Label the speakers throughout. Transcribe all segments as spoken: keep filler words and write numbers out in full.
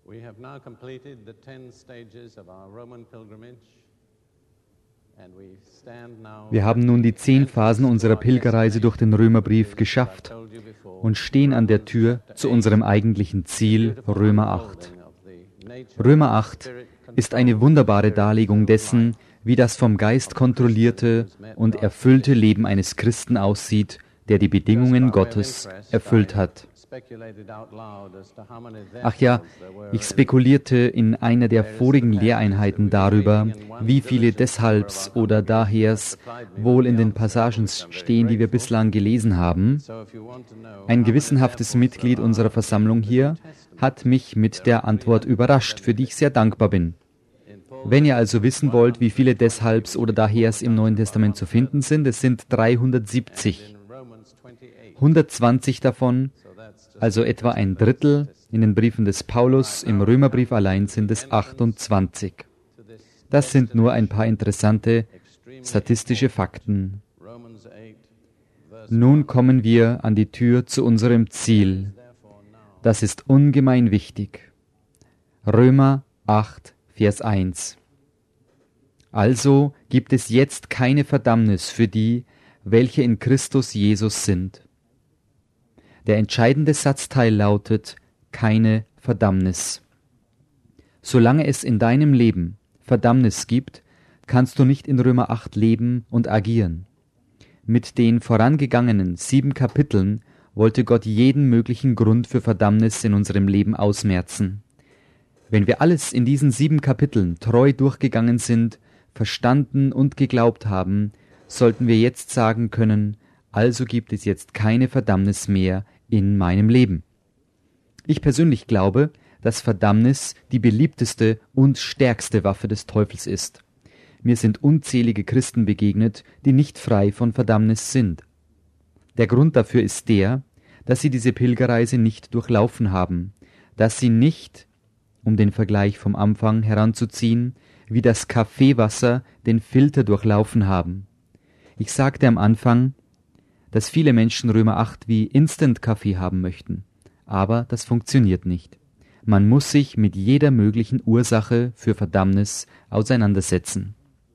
Speaker 1: We have now completed the ten stages of our Roman pilgrimage.
Speaker 2: Wir haben nun die zehn Phasen unserer Pilgerreise durch den Römerbrief geschafft und stehen an der Tür zu unserem eigentlichen Ziel, Römer acht. Römer acht ist eine wunderbare Darlegung dessen, wie das vom Geist kontrollierte und erfüllte Leben eines Christen aussieht, der die Bedingungen Gottes erfüllt hat. Ach ja, ich spekulierte in einer der vorigen Lehreinheiten darüber, wie viele Deshalbs oder Dahers wohl in den Passagen stehen, die wir bislang gelesen haben. Ein gewissenhaftes Mitglied unserer Versammlung hier hat mich mit der Antwort überrascht, für die ich sehr dankbar bin. Wenn ihr also wissen wollt, wie viele Deshalbs oder Dahers im Neuen Testament zu finden sind, es sind dreihundertsiebzig. hundertzwanzig davon, also etwa ein Drittel, in den Briefen des Paulus, im Römerbrief allein sind es achtundzwanzig. Das sind nur ein paar interessante statistische Fakten. Nun kommen wir an die Tür zu unserem Ziel. Das ist ungemein wichtig. Römer acht, Vers eins. Also gibt es jetzt keine Verdammnis für die, welche in Christus Jesus sind. Der entscheidende Satzteil lautet, keine Verdammnis. Solange es in deinem Leben Verdammnis gibt, kannst du nicht in Römer acht leben und agieren. Mit den vorangegangenen sieben Kapiteln wollte Gott jeden möglichen Grund für Verdammnis in unserem Leben ausmerzen. Wenn wir alles in diesen sieben Kapiteln treu durchgegangen sind, verstanden und geglaubt haben, sollten wir jetzt sagen können, also gibt es jetzt keine Verdammnis mehr in meinem Leben. Ich persönlich glaube, dass Verdammnis die beliebteste und stärkste Waffe des Teufels ist. Mir sind unzählige Christen begegnet, die nicht frei von Verdammnis sind. Der Grund dafür ist der, dass sie diese Pilgerreise nicht durchlaufen haben, dass sie nicht, um den Vergleich vom Anfang heranzuziehen, wie das Kaffeewasser den Filter durchlaufen haben. Ich sagte am Anfang, dass viele Menschen Römer acht wie Instant-Kaffee haben möchten. Aber das funktioniert nicht. Man muss sich mit jeder möglichen Ursache für Verdammnis auseinandersetzen.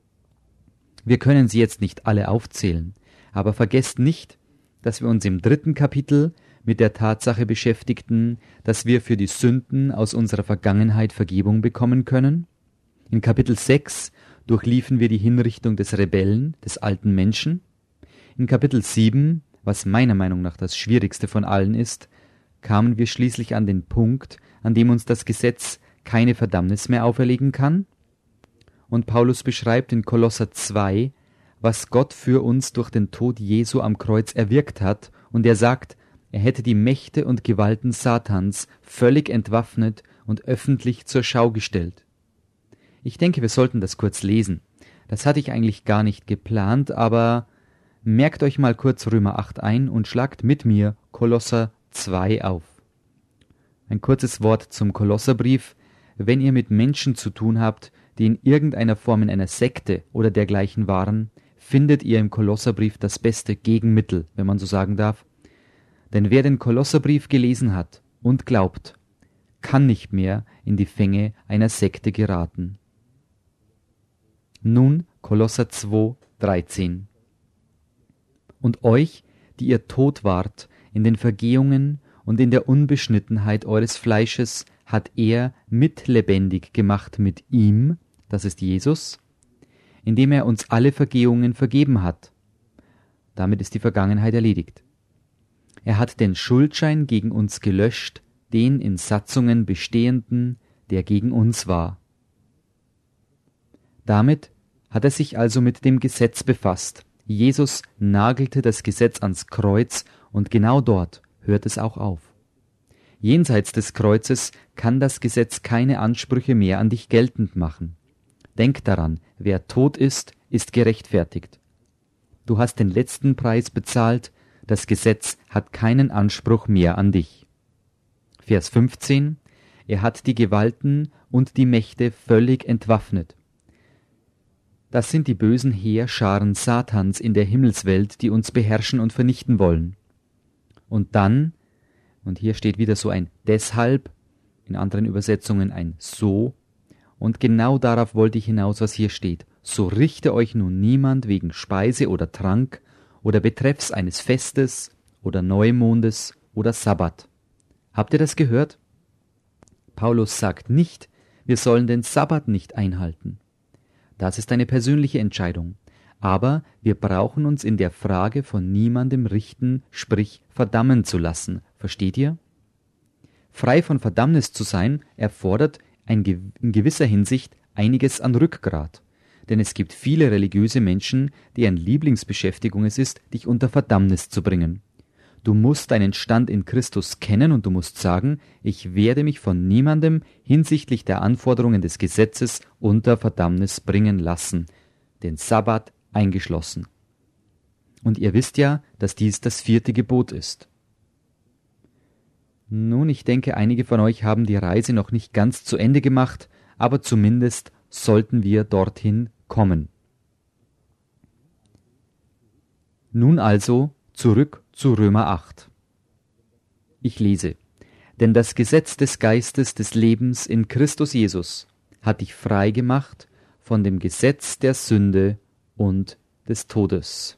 Speaker 2: Wir können sie jetzt nicht alle aufzählen, aber vergesst nicht, dass wir uns im dritten Kapitel mit der Tatsache beschäftigten, dass wir für die Sünden aus unserer Vergangenheit Vergebung bekommen können. In Kapitel sechs durchliefen wir die Hinrichtung des Rebellen, des alten Menschen. In Kapitel sieben, was meiner Meinung nach das Schwierigste von allen ist, kamen wir schließlich an den Punkt, an dem uns das Gesetz keine Verdammnis mehr auferlegen kann. Und Paulus beschreibt in Kolosser zwei, was Gott für uns durch den Tod Jesu am Kreuz erwirkt hat, und er sagt, er hätte die Mächte und Gewalten Satans völlig entwaffnet und öffentlich zur Schau gestellt. Ich denke, wir sollten das kurz lesen. Das hatte ich eigentlich gar nicht geplant, aber merkt euch mal kurz Römer acht ein und schlagt mit mir Kolosser zwei auf. Ein kurzes Wort zum Kolosserbrief. Wenn ihr mit Menschen zu tun habt, die in irgendeiner Form in einer Sekte oder dergleichen waren, findet ihr im Kolosserbrief das beste Gegenmittel, wenn man so sagen darf. Denn wer den Kolosserbrief gelesen hat und glaubt, kann nicht mehr in die Fänge einer Sekte geraten. Nun Kolosser zwei, dreizehn. Und euch, die ihr tot wart in den Vergehungen und in der Unbeschnittenheit eures Fleisches, hat er mitlebendig gemacht mit ihm, das ist Jesus, indem er uns alle Vergehungen vergeben hat. Damit ist die Vergangenheit erledigt. Er hat den Schuldschein gegen uns gelöscht, den in Satzungen bestehenden, der gegen uns war. Damit hat er sich also mit dem Gesetz befasst. Jesus nagelte das Gesetz ans Kreuz und genau dort hört es auch auf. Jenseits des Kreuzes kann das Gesetz keine Ansprüche mehr an dich geltend machen. Denk daran, wer tot ist, ist gerechtfertigt. Du hast den letzten Preis bezahlt, das Gesetz hat keinen Anspruch mehr an dich. Vers fünfzehn. Er hat die Gewalten und die Mächte völlig entwaffnet. Das sind die bösen Heerscharen Satans in der Himmelswelt, die uns beherrschen und vernichten wollen. Und dann, und hier steht wieder so ein Deshalb, in anderen Übersetzungen ein so. Und genau darauf wollte ich hinaus, was hier steht. So richte euch nun niemand wegen Speise oder Trank oder betreffs eines Festes oder Neumondes oder Sabbat. Habt ihr das gehört? Paulus sagt nicht, wir sollen den Sabbat nicht einhalten. Das ist eine persönliche Entscheidung. Aber wir brauchen uns in der Frage von niemandem richten, sprich verdammen zu lassen. Versteht ihr? Frei von Verdammnis zu sein, erfordert ein, in gewisser Hinsicht einiges an Rückgrat. Denn es gibt viele religiöse Menschen, deren Lieblingsbeschäftigung es ist, dich unter Verdammnis zu bringen. Du musst deinen Stand in Christus kennen und du musst sagen, ich werde mich von niemandem hinsichtlich der Anforderungen des Gesetzes unter Verdammnis bringen lassen, den Sabbat eingeschlossen. Und ihr wisst ja, dass dies das vierte Gebot ist. Nun, ich denke, einige von euch haben die Reise noch nicht ganz zu Ende gemacht, aber zumindest sollten wir dorthin kommen. Nun also zurück zu Römer acht. Ich lese: Denn das Gesetz des Geistes des Lebens in Christus Jesus hat dich frei gemacht von dem Gesetz der Sünde und des Todes.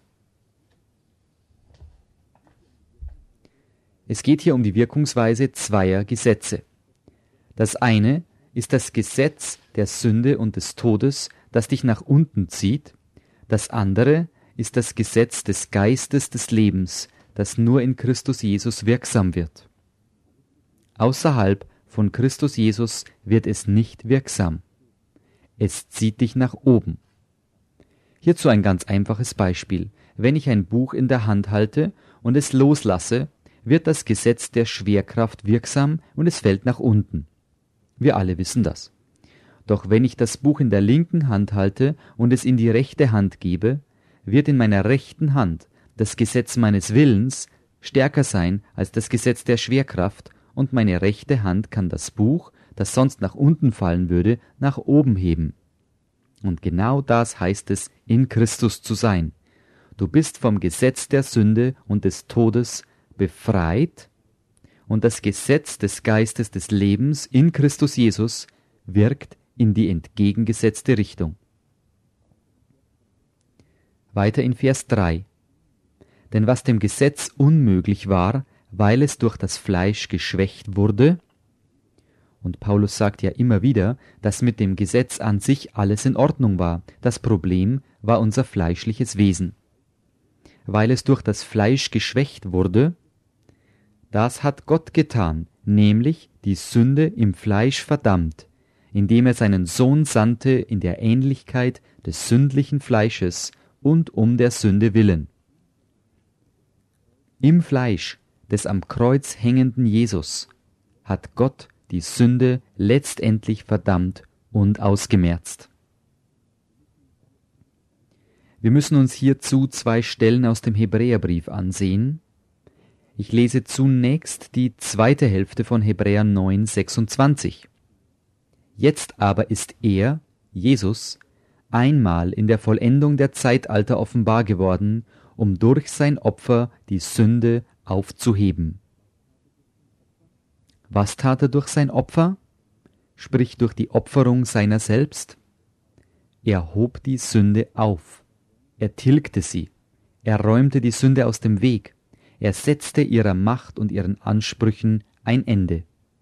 Speaker 2: Es geht hier um die Wirkungsweise zweier Gesetze. Das eine ist das Gesetz der Sünde und des Todes, das dich nach unten zieht. Das andere ist das Gesetz des Geistes des Lebens, das nur in Christus Jesus wirksam wird. Außerhalb von Christus Jesus wird es nicht wirksam. Es zieht dich nach oben. Hierzu ein ganz einfaches Beispiel. Wenn ich ein Buch in der Hand halte und es loslasse, wird das Gesetz der Schwerkraft wirksam und es fällt nach unten. Wir alle wissen das. Doch wenn ich das Buch in der linken Hand halte und es in die rechte Hand gebe, wird in meiner rechten Hand das Gesetz meines Willens stärker sein als das Gesetz der Schwerkraft und meine rechte Hand kann das Buch, das sonst nach unten fallen würde, nach oben heben. Und genau das heißt es, in Christus zu sein. Du bist vom Gesetz der Sünde und des Todes befreit und das Gesetz des Geistes des Lebens in Christus Jesus wirkt in die entgegengesetzte Richtung. Weiter in Vers drei. Denn was dem Gesetz unmöglich war, weil es durch das Fleisch geschwächt wurde, und Paulus sagt ja immer wieder, dass mit dem Gesetz an sich alles in Ordnung war. Das Problem war unser fleischliches Wesen. Weil es durch das Fleisch geschwächt wurde, das hat Gott getan, nämlich die Sünde im Fleisch verdammt, indem er seinen Sohn sandte in der Ähnlichkeit des sündlichen Fleisches und um der Sünde willen. Im Fleisch des am Kreuz hängenden Jesus hat Gott die Sünde letztendlich verdammt und ausgemerzt. Wir müssen uns hierzu zwei Stellen aus dem Hebräerbrief ansehen. Ich lese zunächst die zweite Hälfte von Hebräer neun, sechsundzwanzig. Jetzt aber ist er, Jesus, einmal in der Vollendung der Zeitalter offenbar geworden, um durch sein Opfer die Sünde aufzuheben. Was tat er durch sein Opfer? Sprich durch die Opferung seiner selbst? Er hob die Sünde auf. Er tilgte sie. Er räumte die Sünde aus dem Weg. Er setzte ihrer Macht und ihren Ansprüchen ein Ende.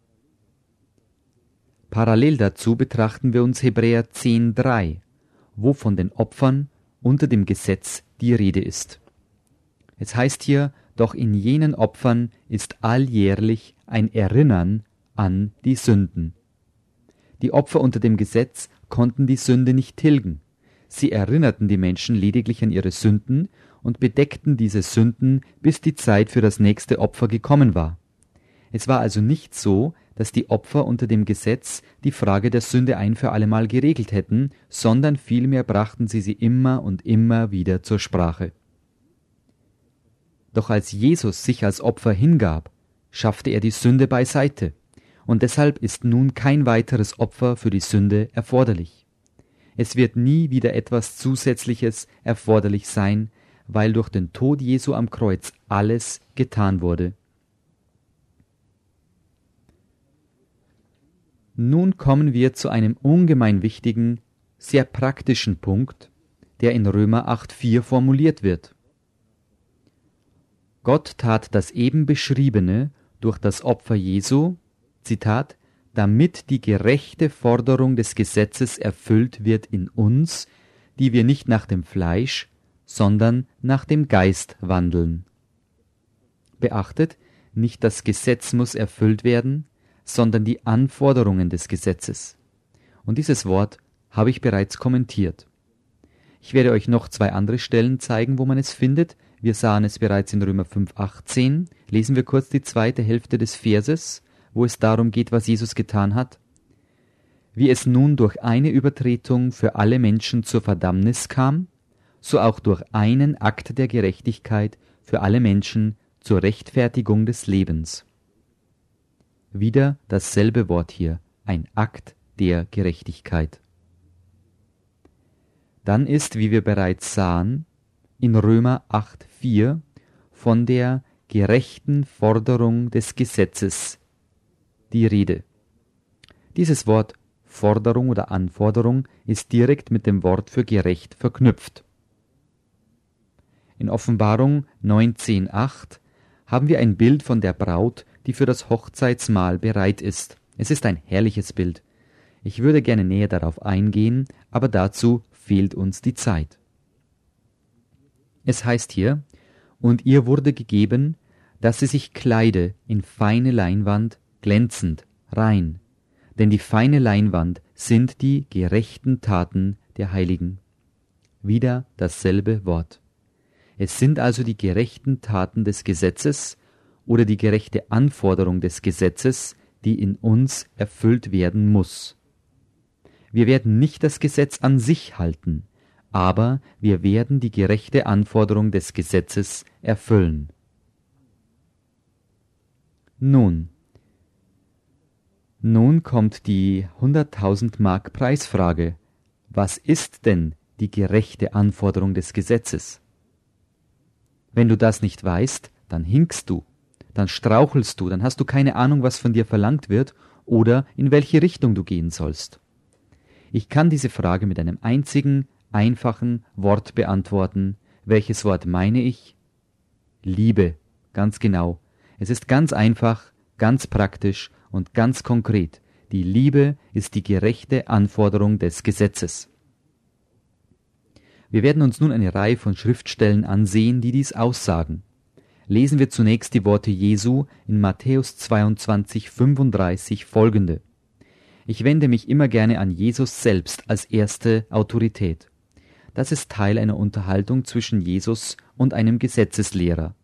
Speaker 2: Parallel dazu betrachten wir uns Hebräer zehn, drei, wo von den Opfern unter dem Gesetz die Rede ist. Es heißt hier, doch in jenen Opfern ist alljährlich ein Erinnern an die Sünden. Die Opfer unter dem Gesetz konnten die Sünde nicht tilgen. Sie erinnerten die Menschen lediglich an ihre Sünden und bedeckten diese Sünden, bis die Zeit für das nächste Opfer gekommen war. Es war also nicht so, dass die Opfer unter dem Gesetz die Frage der Sünde ein für allemal geregelt hätten, sondern vielmehr brachten sie sie immer und immer wieder zur Sprache. Doch als Jesus sich als Opfer hingab, schaffte er die Sünde beiseite, und deshalb ist nun kein weiteres Opfer für die Sünde erforderlich. Es wird nie wieder etwas Zusätzliches erforderlich sein, weil durch den Tod Jesu am Kreuz alles getan wurde. Nun kommen wir zu einem ungemein wichtigen, sehr praktischen Punkt, der in Römer acht vier formuliert wird. Gott tat das eben Beschriebene durch das Opfer Jesu, Zitat, damit die gerechte Forderung des Gesetzes erfüllt wird in uns, die wir nicht nach dem Fleisch, sondern nach dem Geist wandeln. Beachtet, nicht das Gesetz muss erfüllt werden, sondern die Anforderungen des Gesetzes. Und dieses Wort habe ich bereits kommentiert. Ich werde euch noch zwei andere Stellen zeigen, wo man es findet. Wir sahen es bereits in Römer fünf achtzehn. Lesen wir kurz die zweite Hälfte des Verses, wo es darum geht, was Jesus getan hat. Wie es nun durch eine Übertretung für alle Menschen zur Verdammnis kam, so auch durch einen Akt der Gerechtigkeit für alle Menschen zur Rechtfertigung des Lebens. Wieder dasselbe Wort hier, ein Akt der Gerechtigkeit. Dann ist, wie wir bereits sahen, in Römer acht vier von der gerechten Forderung des Gesetzes die Rede. Dieses Wort Forderung oder Anforderung ist direkt mit dem Wort für gerecht verknüpft. In Offenbarung neunzehn acht haben wir ein Bild von der Braut, die für das Hochzeitsmahl bereit ist. Es ist ein herrliches Bild. Ich würde gerne näher darauf eingehen, aber dazu fehlt uns die Zeit. Es heißt hier, und ihr wurde gegeben, dass sie sich kleide in feine Leinwand, glänzend, rein, denn die feine Leinwand sind die gerechten Taten der Heiligen. Wieder dasselbe Wort. Es sind also die gerechten Taten des Gesetzes oder die gerechte Anforderung des Gesetzes, die in uns erfüllt werden muss. Wir werden nicht das Gesetz an sich halten, aber wir werden die gerechte Anforderung des Gesetzes erfüllen. Nun, nun kommt die hunderttausend Mark Preisfrage. Was ist denn die gerechte Anforderung des Gesetzes? Wenn du das nicht weißt, dann hinkst du, dann strauchelst du, dann hast du keine Ahnung, was von dir verlangt wird oder in welche Richtung du gehen sollst. Ich kann diese Frage mit einem einzigen, einfachen Wort beantworten. Welches Wort meine ich? Liebe, ganz genau. Es ist ganz einfach, ganz praktisch und ganz konkret. Die Liebe ist die gerechte Anforderung des Gesetzes. Wir werden uns nun eine Reihe von Schriftstellen ansehen, die dies aussagen. Lesen wir zunächst die Worte Jesu in Matthäus zweiundzwanzig fünfunddreißig folgende. Ich wende mich immer gerne an Jesus selbst als erste Autorität. Das ist Teil einer Unterhaltung zwischen Jesus und einem Gesetzeslehrer.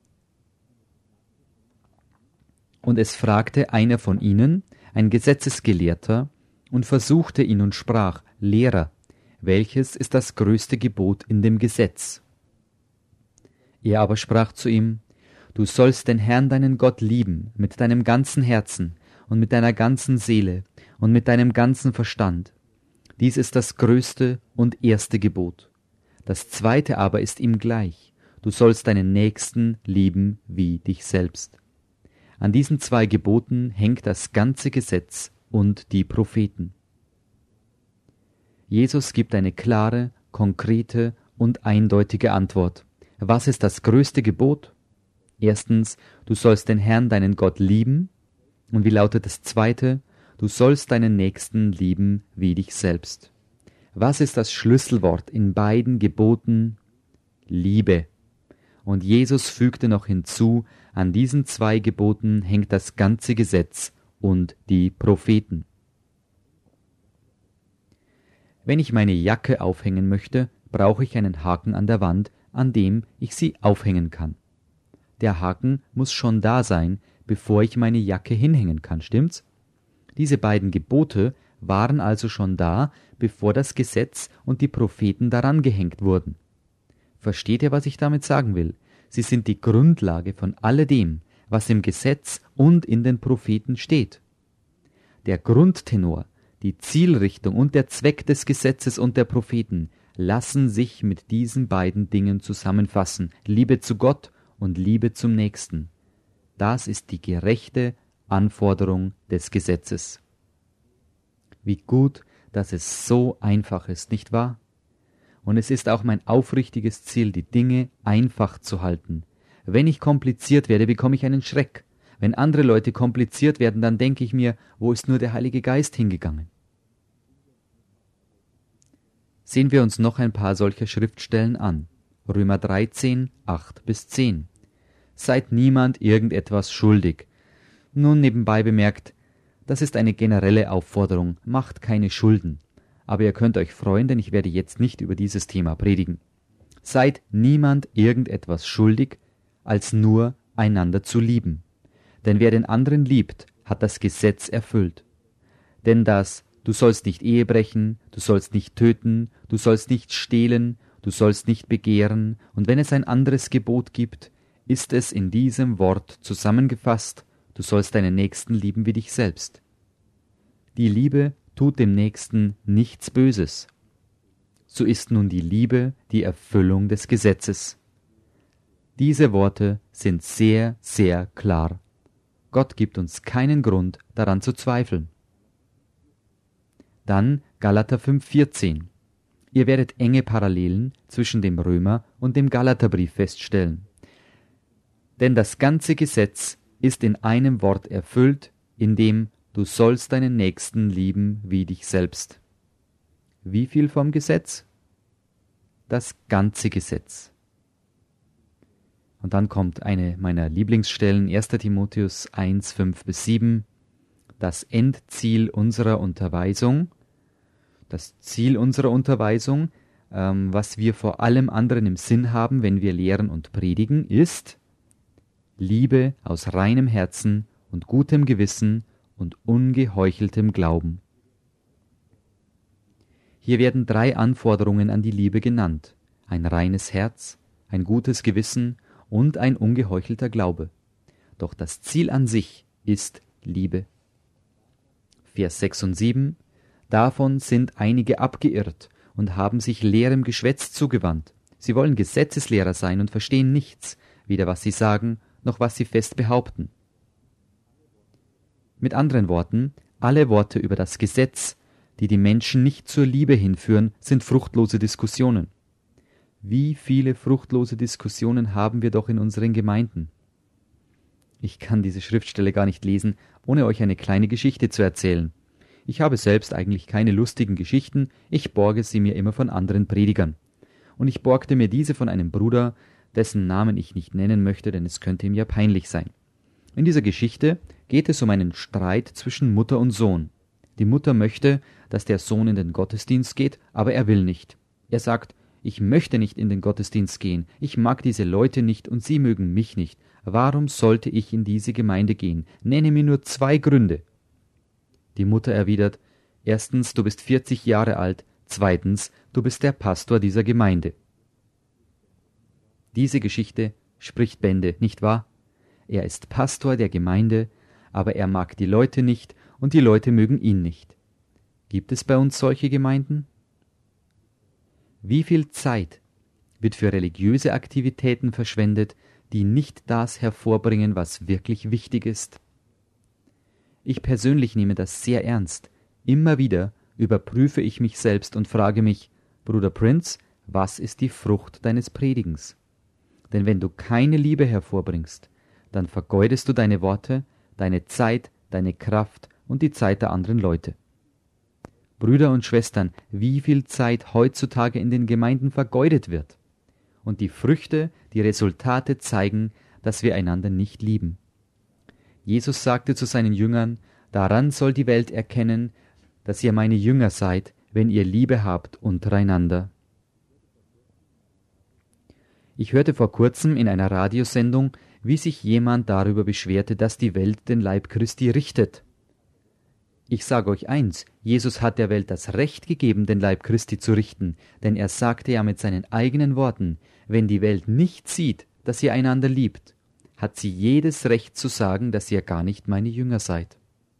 Speaker 2: Und es fragte einer von ihnen, ein Gesetzesgelehrter, und versuchte ihn und sprach, Lehrer, welches ist das größte Gebot in dem Gesetz? Er aber sprach zu ihm, du sollst den Herrn deinen Gott lieben mit deinem ganzen Herzen und mit deiner ganzen Seele und mit deinem ganzen Verstand. Dies ist das größte und erste Gebot. Das zweite aber ist ihm gleich, du sollst deinen Nächsten lieben wie dich selbst. An diesen zwei Geboten hängt das ganze Gesetz und die Propheten. Jesus gibt eine klare, konkrete und eindeutige Antwort. Was ist das größte Gebot? Erstens, du sollst den Herrn, deinen Gott, lieben. Und wie lautet das zweite? Du sollst deinen Nächsten lieben wie dich selbst. Was ist das Schlüsselwort in beiden Geboten? Liebe. Und Jesus fügte noch hinzu, an diesen zwei Geboten hängt das ganze Gesetz und die Propheten. Wenn ich meine Jacke aufhängen möchte, brauche ich einen Haken an der Wand, an dem ich sie aufhängen kann. Der Haken muss schon da sein, bevor ich meine Jacke hinhängen kann, stimmt's? Diese beiden Gebote waren also schon da, bevor das Gesetz und die Propheten daran gehängt wurden. Versteht ihr, was ich damit sagen will? Sie sind die Grundlage von alledem, was im Gesetz und in den Propheten steht. Der Grundtenor, die Zielrichtung und der Zweck des Gesetzes und der Propheten lassen sich mit diesen beiden Dingen zusammenfassen. Liebe zu Gott und Liebe zum Nächsten. Das ist die gerechte Anforderung des Gesetzes. Wie gut, dass es so einfach ist, nicht wahr? Und es ist auch mein aufrichtiges Ziel, die Dinge einfach zu halten. Wenn ich kompliziert werde, bekomme ich einen Schreck. Wenn andere Leute kompliziert werden, dann denke ich mir, wo ist nur der Heilige Geist hingegangen? Sehen wir uns noch ein paar solcher Schriftstellen an. Römer dreizehn, acht bis zehn. Seid niemand irgendetwas schuldig. Nun nebenbei bemerkt, das ist eine generelle Aufforderung, macht keine Schulden. Aber ihr könnt euch freuen, denn ich werde jetzt nicht über dieses Thema predigen. Seid niemand irgendetwas schuldig, als nur einander zu lieben. Denn wer den anderen liebt, hat das Gesetz erfüllt. Denn das Du sollst nicht Ehe brechen, du sollst nicht töten, du sollst nicht stehlen, du sollst nicht begehren, und wenn es ein anderes Gebot gibt, ist es in diesem Wort zusammengefasst, du sollst deinen Nächsten lieben wie dich selbst. Die Liebe tut dem Nächsten nichts Böses. So ist nun die Liebe die Erfüllung des Gesetzes. Diese Worte sind sehr, sehr klar. Gott gibt uns keinen Grund, daran zu zweifeln. Dann Galater fünf vierzehn. Ihr werdet enge Parallelen zwischen dem Römer- und dem Galaterbrief feststellen. Denn das ganze Gesetz ist in einem Wort erfüllt, in dem du sollst deinen Nächsten lieben wie dich selbst. Wie viel vom Gesetz? Das ganze Gesetz. Und dann kommt eine meiner Lieblingsstellen, erster Timotheus eins, fünf bis sieben. Das Endziel unserer Unterweisung, das Ziel unserer Unterweisung, ähm, was wir vor allem anderen im Sinn haben, wenn wir lehren und predigen, ist Liebe aus reinem Herzen und gutem Gewissen und ungeheucheltem Glauben. Hier werden drei Anforderungen an die Liebe genannt: ein reines Herz, ein gutes Gewissen und ein ungeheuchelter Glaube. Doch das Ziel an sich ist Liebe. Vers sechs und sieben. Davon sind einige abgeirrt und haben sich leerem Geschwätz zugewandt. Sie wollen Gesetzeslehrer sein und verstehen nichts, weder was sie sagen, noch was sie fest behaupten. Mit anderen Worten, alle Worte über das Gesetz, die die Menschen nicht zur Liebe hinführen, sind fruchtlose Diskussionen. Wie viele fruchtlose Diskussionen haben wir doch in unseren Gemeinden? Ich kann diese Schriftstelle gar nicht lesen, ohne euch eine kleine Geschichte zu erzählen. Ich habe selbst eigentlich keine lustigen Geschichten, ich borge sie mir immer von anderen Predigern. Und ich borgte mir diese von einem Bruder, dessen Namen ich nicht nennen möchte, denn es könnte ihm ja peinlich sein. In dieser Geschichte geht es um einen Streit zwischen Mutter und Sohn. Die Mutter möchte, dass der Sohn in den Gottesdienst geht, aber er will nicht. Er sagt, ich möchte nicht in den Gottesdienst gehen, ich mag diese Leute nicht und sie mögen mich nicht. Warum sollte ich in diese Gemeinde gehen? Nenne mir nur zwei Gründe. Die Mutter erwidert, erstens, du bist vierzig Jahre alt, zweitens, du bist der Pastor dieser Gemeinde. Diese Geschichte spricht Bände, nicht wahr? Er ist Pastor der Gemeinde, aber er mag die Leute nicht und die Leute mögen ihn nicht. Gibt es bei uns solche Gemeinden? Wie viel Zeit wird für religiöse Aktivitäten verschwendet, die nicht das hervorbringen, was wirklich wichtig ist? Ich persönlich nehme das sehr ernst. Immer wieder überprüfe ich mich selbst und frage mich, Bruder Prince, was ist die Frucht deines Predigens? Denn wenn du keine Liebe hervorbringst, dann vergeudest du deine Worte, deine Zeit, deine Kraft und die Zeit der anderen Leute. Brüder und Schwestern, wie viel Zeit heutzutage in den Gemeinden vergeudet wird. Und die Früchte, die Resultate zeigen, dass wir einander nicht lieben. Jesus sagte zu seinen Jüngern, daran soll die Welt erkennen, dass ihr meine Jünger seid, wenn ihr Liebe habt untereinander. Ich hörte vor kurzem in einer Radiosendung, wie sich jemand darüber beschwerte, dass die Welt den Leib Christi richtet. Ich sage euch eins, Jesus hat der Welt das Recht gegeben, den Leib Christi zu richten, denn er sagte ja mit seinen eigenen Worten, wenn die Welt nicht sieht, dass ihr einander liebt, hat sie jedes Recht zu sagen, dass ihr gar nicht meine Jünger seid.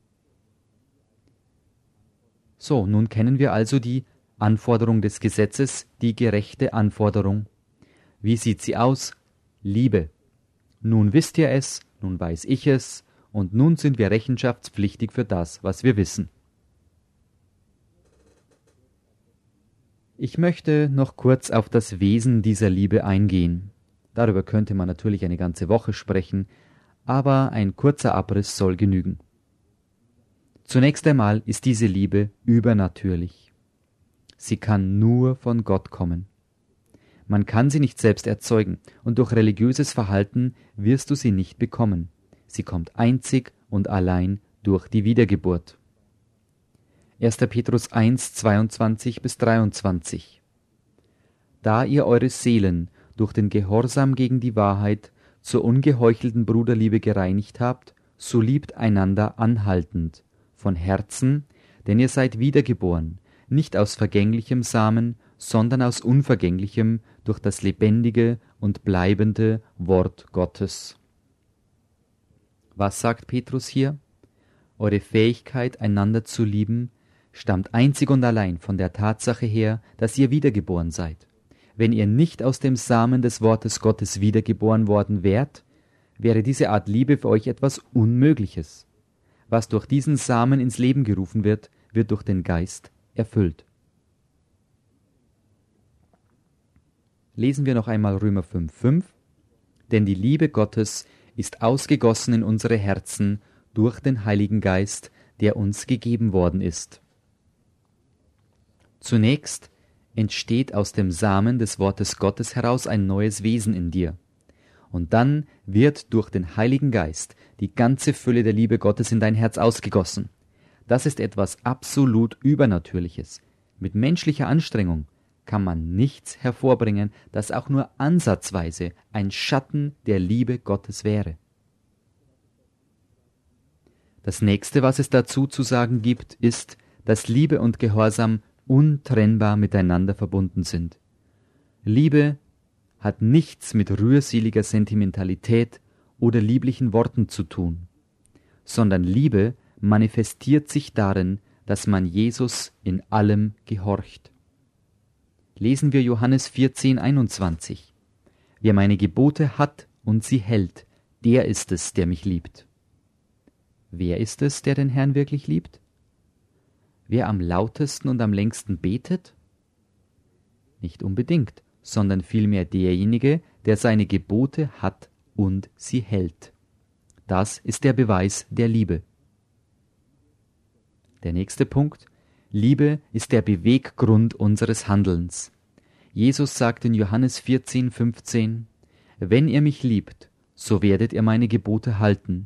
Speaker 2: So, nun kennen wir also die Anforderung des Gesetzes, die gerechte Anforderung. Wie sieht sie aus? Liebe. Nun wisst ihr es, nun weiß ich es, und nun sind wir rechenschaftspflichtig für das, was wir wissen. Ich möchte noch kurz auf das Wesen dieser Liebe eingehen. Darüber könnte man natürlich eine ganze Woche sprechen, aber ein kurzer Abriss soll genügen. Zunächst einmal ist diese Liebe übernatürlich. Sie kann nur von Gott kommen. Man kann sie nicht selbst erzeugen, und durch religiöses Verhalten wirst du sie nicht bekommen. Sie kommt einzig und allein durch die Wiedergeburt. erster Petrus eins, zweiundzwanzig bis dreiundzwanzig. Da ihr eure Seelen durch den Gehorsam gegen die Wahrheit zur ungeheuchelten Bruderliebe gereinigt habt, so liebt einander anhaltend, von Herzen, denn ihr seid wiedergeboren, nicht aus vergänglichem Samen, sondern aus unvergänglichem, durch das lebendige und bleibende Wort Gottes. Was sagt Petrus hier? Eure Fähigkeit, einander zu lieben, stammt einzig und allein von der Tatsache her, dass ihr wiedergeboren seid. Wenn ihr nicht aus dem Samen des Wortes Gottes wiedergeboren worden wärt, wäre diese Art Liebe für euch etwas Unmögliches. Was durch diesen Samen ins Leben gerufen wird, wird durch den Geist erfüllt. Lesen wir noch einmal Römer fünf, fünf. Denn die Liebe Gottes ist ausgegossen in unsere Herzen durch den Heiligen Geist, der uns gegeben worden ist. Zunächst entsteht aus dem Samen des Wortes Gottes heraus ein neues Wesen in dir. Und dann wird durch den Heiligen Geist die ganze Fülle der Liebe Gottes in dein Herz ausgegossen. Das ist etwas absolut Übernatürliches. Mit menschlicher Anstrengung kann man nichts hervorbringen, das auch nur ansatzweise ein Schatten der Liebe Gottes wäre. Das nächste, was es dazu zu sagen gibt, ist, dass Liebe und Gehorsam untrennbar miteinander verbunden sind. Liebe hat nichts mit rührseliger Sentimentalität oder lieblichen Worten zu tun, sondern Liebe manifestiert sich darin, dass man Jesus in allem gehorcht. Lesen wir Johannes vierzehn, einundzwanzig. Wer meine Gebote hat und sie hält, der ist es, der mich liebt. Wer ist es, der den Herrn wirklich liebt? Wer am lautesten und am längsten betet? Nicht unbedingt, sondern vielmehr derjenige, der seine Gebote hat und sie hält. Das ist der Beweis der Liebe. Der nächste Punkt: Liebe ist der Beweggrund unseres Handelns. Jesus sagt in Johannes vierzehn, fünfzehn: Wenn ihr mich liebt, so werdet ihr meine Gebote halten.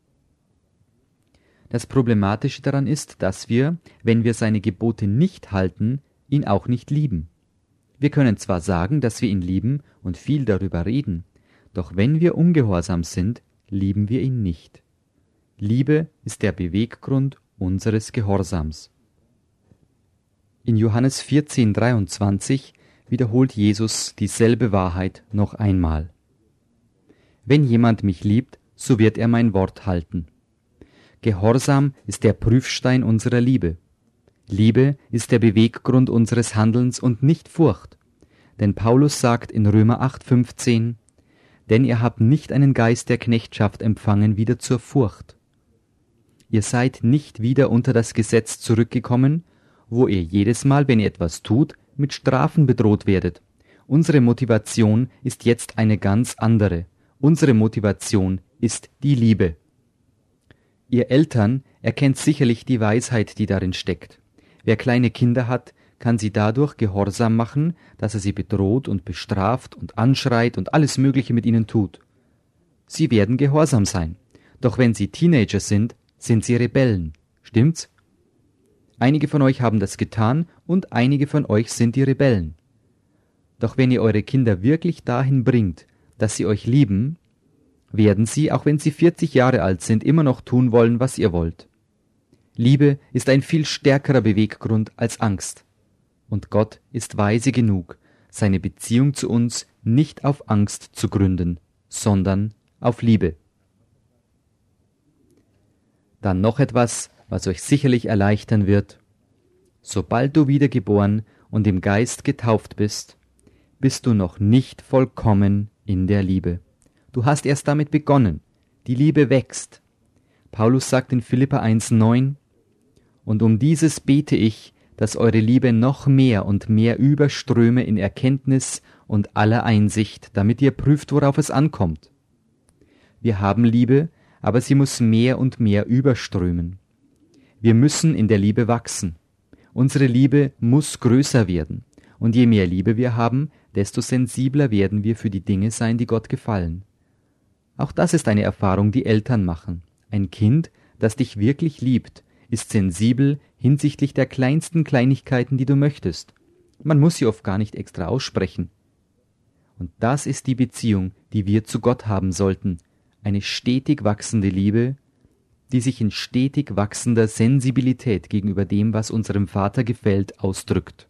Speaker 2: Das Problematische daran ist, dass wir, wenn wir seine Gebote nicht halten, ihn auch nicht lieben. Wir können zwar sagen, dass wir ihn lieben und viel darüber reden, doch wenn wir ungehorsam sind, lieben wir ihn nicht. Liebe ist der Beweggrund unseres Gehorsams. In Johannes vierzehn, dreiundzwanzig wiederholt Jesus dieselbe Wahrheit noch einmal. Wenn jemand mich liebt, so wird er mein Wort halten. Gehorsam ist der Prüfstein unserer Liebe. Liebe ist der Beweggrund unseres Handelns und nicht Furcht. Denn Paulus sagt in Römer acht, fünfzehn: Denn ihr habt nicht einen Geist der Knechtschaft empfangen wieder zur Furcht. Ihr seid nicht wieder unter das Gesetz zurückgekommen, wo ihr jedes Mal, wenn ihr etwas tut, mit Strafen bedroht werdet. Unsere Motivation ist jetzt eine ganz andere. Unsere Motivation ist die Liebe. Ihr Eltern erkennt sicherlich die Weisheit, die darin steckt. Wer kleine Kinder hat, kann sie dadurch gehorsam machen, dass er sie bedroht und bestraft und anschreit und alles Mögliche mit ihnen tut. Sie werden gehorsam sein. Doch wenn sie Teenager sind, sind sie Rebellen. Stimmt's? Einige von euch haben das getan und einige von euch sind die Rebellen. Doch wenn ihr eure Kinder wirklich dahin bringt, dass sie euch lieben, werden sie, auch wenn sie vierzig Jahre alt sind, immer noch tun wollen, was ihr wollt. Liebe ist ein viel stärkerer Beweggrund als Angst. Und Gott ist weise genug, seine Beziehung zu uns nicht auf Angst zu gründen, sondern auf Liebe. Dann noch etwas, was euch sicherlich erleichtern wird. Sobald du wiedergeboren und im Geist getauft bist, bist du noch nicht vollkommen in der Liebe. Du hast erst damit begonnen. Die Liebe wächst. Paulus sagt in Philipper eins, neun: Und um dieses bete ich, dass eure Liebe noch mehr und mehr überströme in Erkenntnis und aller Einsicht, damit ihr prüft, worauf es ankommt. Wir haben Liebe, aber sie muss mehr und mehr überströmen. Wir müssen in der Liebe wachsen. Unsere Liebe muss größer werden. Und je mehr Liebe wir haben, desto sensibler werden wir für die Dinge sein, die Gott gefallen. Auch das ist eine Erfahrung, die Eltern machen. Ein Kind, das dich wirklich liebt, ist sensibel hinsichtlich der kleinsten Kleinigkeiten, die du möchtest. Man muss sie oft gar nicht extra aussprechen. Und das ist die Beziehung, die wir zu Gott haben sollten. Eine stetig wachsende Liebe, die sich in stetig wachsender Sensibilität gegenüber dem, was unserem Vater gefällt, ausdrückt.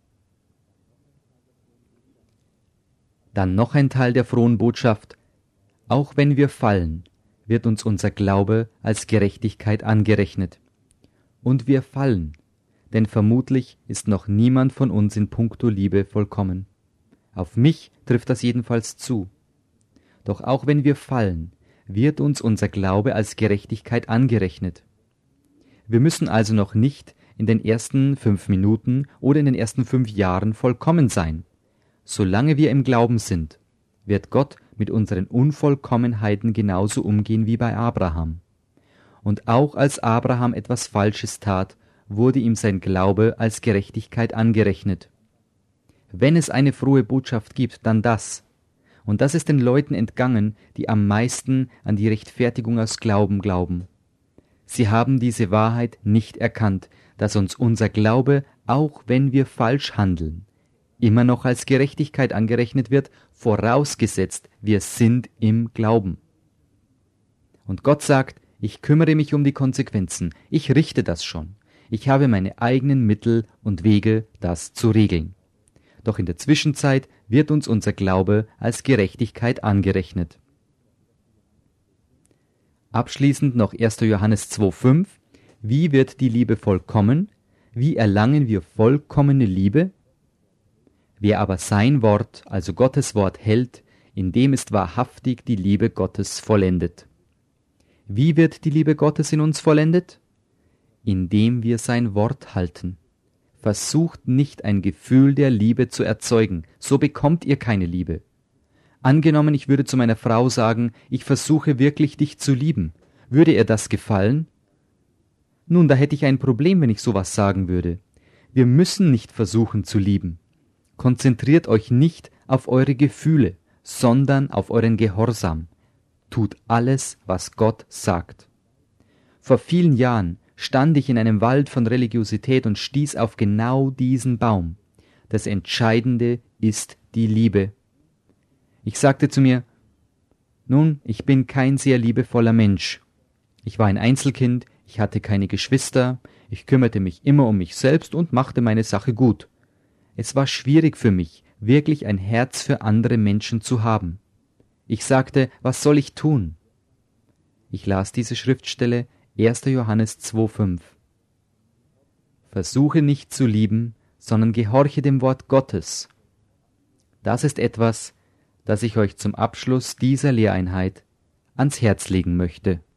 Speaker 2: Dann noch ein Teil der frohen Botschaft: Auch wenn wir fallen, wird uns unser Glaube als Gerechtigkeit angerechnet. Und wir fallen, denn vermutlich ist noch niemand von uns in puncto Liebe vollkommen. Auf mich trifft das jedenfalls zu. Doch auch wenn wir fallen, wird uns unser Glaube als Gerechtigkeit angerechnet. Wir müssen also noch nicht in den ersten fünf Minuten oder in den ersten fünf Jahren vollkommen sein. Solange wir im Glauben sind, wird Gott mit unseren Unvollkommenheiten genauso umgehen wie bei Abraham. Und auch als Abraham etwas Falsches tat, wurde ihm sein Glaube als Gerechtigkeit angerechnet. Wenn es eine frohe Botschaft gibt, dann das. Und das ist den Leuten entgangen, die am meisten an die Rechtfertigung aus Glauben glauben. Sie haben diese Wahrheit nicht erkannt, dass uns unser Glaube, auch wenn wir falsch handeln, immer noch als Gerechtigkeit angerechnet wird, vorausgesetzt, wir sind im Glauben. Und Gott sagt, ich kümmere mich um die Konsequenzen, ich richte das schon, ich habe meine eigenen Mittel und Wege, das zu regeln. Doch in der Zwischenzeit wird uns unser Glaube als Gerechtigkeit angerechnet. Abschließend noch erster Johannes zwei fünf. Wie wird die Liebe vollkommen? Wie erlangen wir vollkommene Liebe? Wer aber sein Wort, also Gottes Wort, hält, in dem ist wahrhaftig die Liebe Gottes vollendet. Wie wird die Liebe Gottes in uns vollendet? Indem wir sein Wort halten. Versucht nicht ein Gefühl der Liebe zu erzeugen, so bekommt ihr keine Liebe. Angenommen, ich würde zu meiner Frau sagen, ich versuche wirklich dich zu lieben. Würde ihr das gefallen? Nun, da hätte ich ein Problem, wenn ich sowas sagen würde. Wir müssen nicht versuchen zu lieben. Konzentriert euch nicht auf eure Gefühle, sondern auf euren Gehorsam. Tut alles, was Gott sagt. Vor vielen Jahren stand ich in einem Wald von Religiosität und stieß auf genau diesen Baum. Das Entscheidende ist die Liebe. Ich sagte zu mir, nun, ich bin kein sehr liebevoller Mensch. Ich war ein Einzelkind, ich hatte keine Geschwister, ich kümmerte mich immer um mich selbst und machte meine Sache gut. Es war schwierig für mich, wirklich ein Herz für andere Menschen zu haben. Ich sagte, was soll ich tun? Ich las diese Schriftstelle erster Johannes zwei fünf. Versuche nicht zu lieben, sondern gehorche dem Wort Gottes. Das ist etwas, das ich euch zum Abschluss dieser Lehreinheit ans Herz legen möchte.